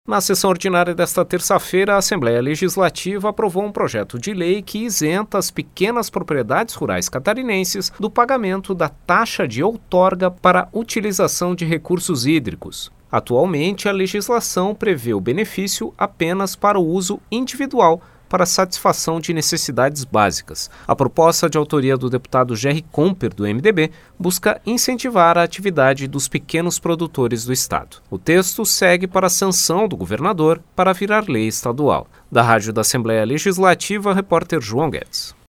Na sessão ordinária desta terça-feira, a Assembleia Legislativa aprovou um projeto de lei que isenta as pequenas propriedades rurais catarinenses do pagamento da taxa de outorga para utilização de recursos hídricos. Atualmente, a legislação prevê o benefício apenas para o uso individual, para satisfação de necessidades básicas. A proposta de autoria do deputado Gerry Comper, do MDB, busca incentivar a atividade dos pequenos produtores do estado. O texto segue para a sanção do governador para virar lei estadual. Da Rádio da Assembleia Legislativa, repórter João Guedes.